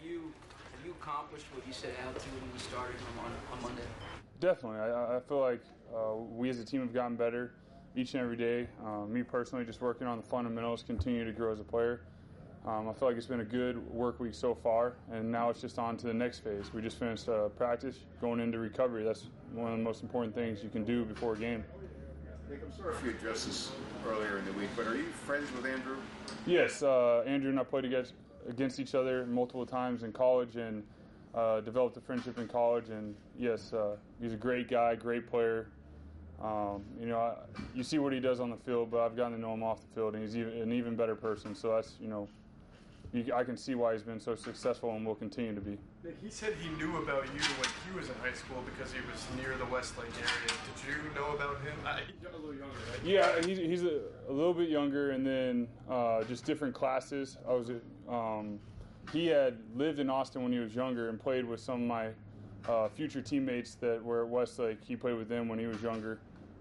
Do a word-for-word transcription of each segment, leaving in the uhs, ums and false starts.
you have you accomplished what you set out to when you started on, on Monday? Definitely. I, I feel like uh, we as a team have gotten better each and every day. Uh, me personally, just working on the fundamentals, continue to grow as a player. Um, I feel like it's been a good work week so far, and now it's just on to the next phase. We just finished uh, practice, going into recovery. That's one of the most important things you can do before a game. Nick, I'm sorry if you addressed this earlier in the week, but are you friends with Andrew? Yes, uh, Andrew and I played against, against each other multiple times in college and uh, developed a friendship in college. And yes, uh, he's a great guy, great player. Um, you know, I, you see what he does on the field, but I've gotten to know him off the field, and he's even, an even better person. So that's, you know, you, I can see why he's been so successful and will continue to be. He said he knew about you when he was in high school because he was near the Westlake area. Did you know about him? Uh, he's a little younger, right? Yeah, he's, he's a, a little bit younger, and then uh, just different classes. I was, um, he had lived in Austin when he was younger and played with some of my uh, future teammates that were at Westlake. He played with them when he was younger.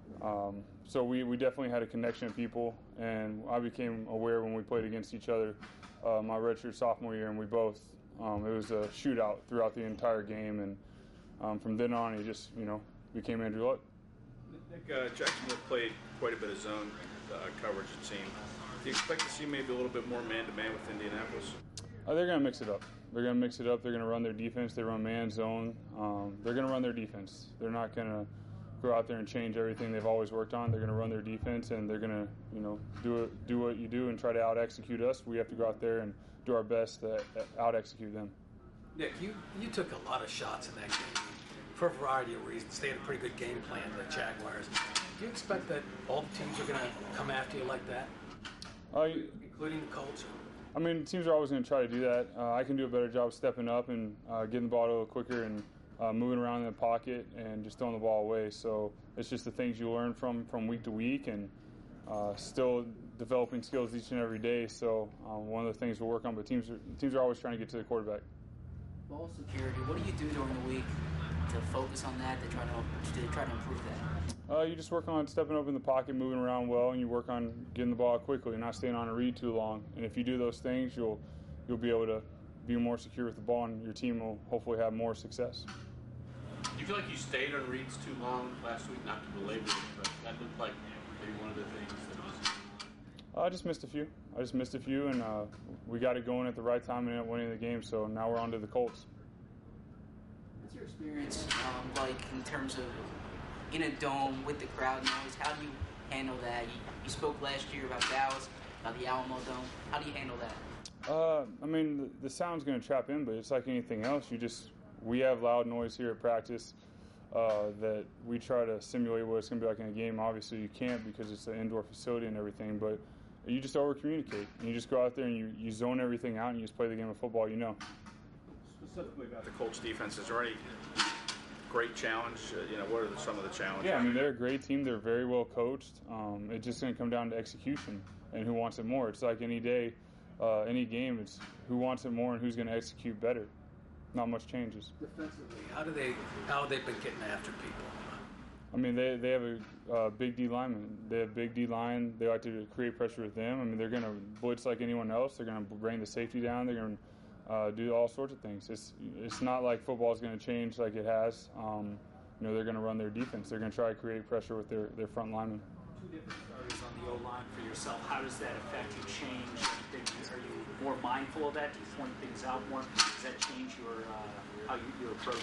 Um, so we, we definitely had a connection of people, and I became aware when we played against each other uh, my redshirt sophomore year, and we both, um, it was a shootout throughout the entire game, and um, from then on he just, you know, became Andrew Luck. Nick, uh, Jacksonville played quite a bit of zone uh, coverage, it seemed. Do you expect to see maybe a little bit more man-to-man with Indianapolis? Uh, they're going to mix it up. They're going to mix it up. They're going to run their defense. They run man zone. Um, they're going to run their defense. They're not going to go out there and change everything they've always worked on. They're going to run their defense, and they're going to, you know, do it, do what you do and try to out-execute us. We have to go out there and do our best to out-execute them. Nick, you, you took a lot of shots in that game for a variety of reasons. They had a pretty good game plan, the Jaguars. Do you expect that all the teams are going to come after you like that, uh, including the Colts? I mean, teams are always going to try to do that. Uh, I can do a better job stepping up and uh, getting the ball a little quicker and Uh, moving around in the pocket and just throwing the ball away. So it's just the things you learn from, from week to week, and uh, still developing skills each and every day. So um, one of the things we'll work on, but teams are, teams are always trying to get to the quarterback. Ball security, what do you do during the week to focus on that, to try to, to, try to improve that? Uh, you just work on stepping up in the pocket, moving around well, and you work on getting the ball out quickly, not staying on a read too long. And if you do those things, you'll you'll be able to be more secure with the ball, and your team will hopefully have more success. Do you feel like you stayed on reads too long last week? Not to belabor it, but that looked like maybe one of the things that was... I just missed a few. I just missed a few, and uh, we got it going at the right time and ended up winning the game, so now we're on to the Colts. What's your experience um, like in terms of in a dome with the crowd noise? How do you handle that? You, you spoke last year about Dallas, about the Alamo Dome. How do you handle that? Uh, I mean, the, the sound's going to trap in, but it's like anything else. You just... We have loud noise here at practice uh, that we try to simulate what it's going to be like in a game. Obviously, you can't because it's an indoor facility and everything, but you just over-communicate. And you just go out there and you, you zone everything out and you just play the game of football you know. Specifically about the Colts defense, is there any great challenge? Uh, you know, what are the, some of the challenges? Yeah, I mean, they're a great team. They're very well coached. Um, it's just going to come down to execution and who wants it more. It's like any day, uh, any game, it's who wants it more and who's going to execute better. Not much changes. Defensively, how do they how have they been getting after people? I mean, they they have a uh, big D lineman. They have big D line. They like to create pressure with them. I mean, they're going to blitz like anyone else. They're going to bring the safety down. They're going to uh, do all sorts of things. It's it's not like football is going to change like it has. Um, you know, they're going to run their defense. They're going to try to create pressure with their, their front linemen. Two different starters on the O-line for yourself. How does that affect you? Change anything? Are you more mindful of that? Do you point things out more? Does that change your uh, how you, you approach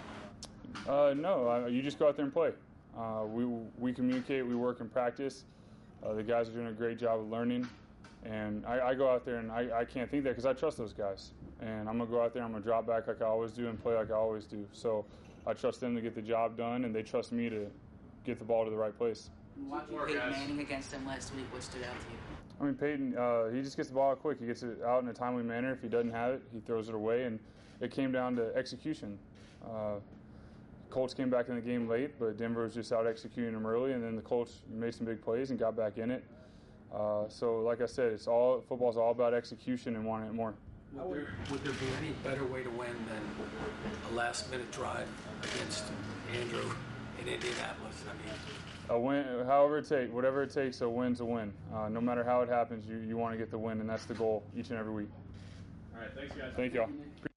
it? Uh, no, uh, you just go out there and play. Uh, we we communicate. We work in practice. Uh, the guys are doing a great job of learning, and I, I go out there and I, I can't think that because I trust those guys. And I'm gonna go out there. I'm gonna drop back like I always do and play like I always do. So I trust them to get the job done, and they trust me to get the ball to the right place. Watching Peyton Manning against them last week, what stood out to you? I mean, Peyton, uh, he just gets the ball out quick. He gets it out in a timely manner. If he doesn't have it, he throws it away, and it came down to execution. Uh, Colts came back in the game late, but Denver was just out executing them early, and then the Colts made some big plays and got back in it. Uh, so, like I said, it's all football's all about execution and wanting it more. Would there, would there be any better way to win than a last-minute drive against Andrew in Indianapolis? I mean, a win, however it takes, whatever it takes, a win's a win. Uh, no matter how it happens, you, you want to get the win, and that's the goal each and every week. All right, thanks, guys. Thank y'all.